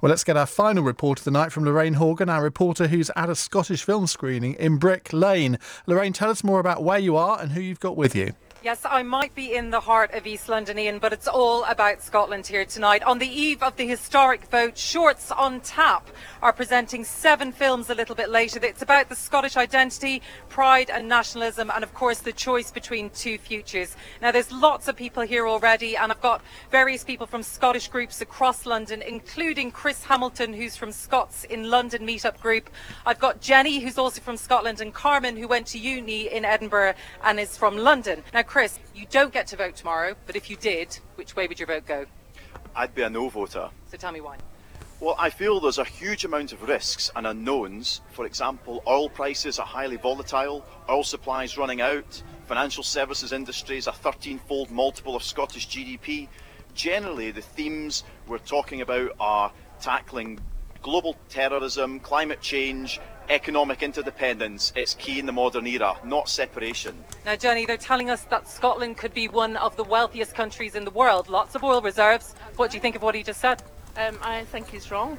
Well, let's get our final report of the night from Lorraine Horgan, our reporter who's at a Scottish film screening in Brick Lane. Lorraine, tell us more about where you are and who you've got with you. Yes, I might be in the heart of East London, Ian, but it's all about Scotland here tonight. On the eve of the historic vote, Shorts on Tap are presenting 7 films a little bit later. It's about the Scottish identity, pride and nationalism, and of course the choice between 2 futures. Now there's lots of people here already, and I've got various people from Scottish groups across London, including Chris Hamilton, who's from Scots in London Meetup Group. I've got Jenny, who's also from Scotland, and Carmen, who went to uni in Edinburgh and is from London. Now, Chris, you don't get to vote tomorrow, but if you did, which way would your vote go? I'd be a no voter. So tell me why. Well, I feel there's a huge amount of risks and unknowns. For example, oil prices are highly volatile, oil supplies running out, financial services industry is a 13-fold multiple of Scottish GDP. Generally, the themes we're talking about are tackling global terrorism, climate change, economic interdependence. It's key in the modern era, not separation. Now, Jenny, they're telling us that Scotland could be one of the wealthiest countries in the world. Lots of oil reserves. What do you think of what he just said? I think he's wrong.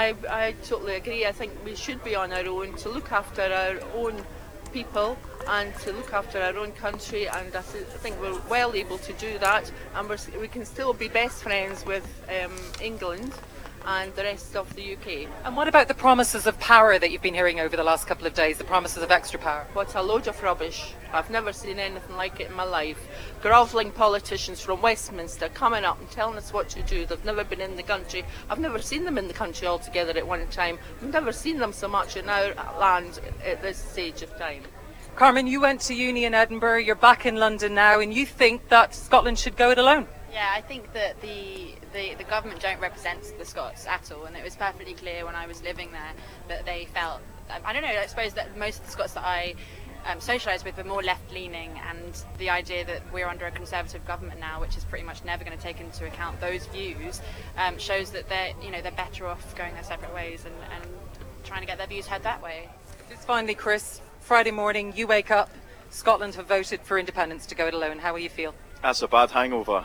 I totally agree. I think we should be on our own to look after our own people and to look after our own country, and I think we're well able to do that, and we can still be best friends with England and the rest of the UK. And what about the promises of power that you've been hearing over the last couple of days, the promises of extra power? What a load of rubbish. I've never seen anything like it in my life. Grovelling politicians from Westminster coming up and telling us what to do. They've never been in the country. I've never seen them in the country altogether at one time. I've never seen them so much in our land at this stage of time. Carmen, you went to uni in Edinburgh, you're back in London now, and you think that Scotland should go it alone? Yeah, I think that the government don't represent the Scots at all, and it was perfectly clear when I was living there that they felt, I don't know, I suppose that most of the Scots that I socialised with were more left-leaning, and the idea that we're under a Conservative government now, which is pretty much never going to take into account those views, shows that they're better off going their separate ways and trying to get their views heard that way. Just finally, Chris, Friday morning, you wake up, Scotland have voted for independence to go it alone. How will you feel? That's a bad hangover.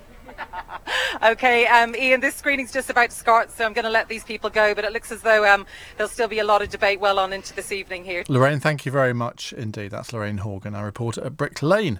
Okay, Ian, this screening's just about to start, so I'm going to let these people go, but it looks as though there'll still be a lot of debate well on into this evening here. Lorraine, thank you very much indeed. That's Lorraine Horgan, our reporter at Brick Lane.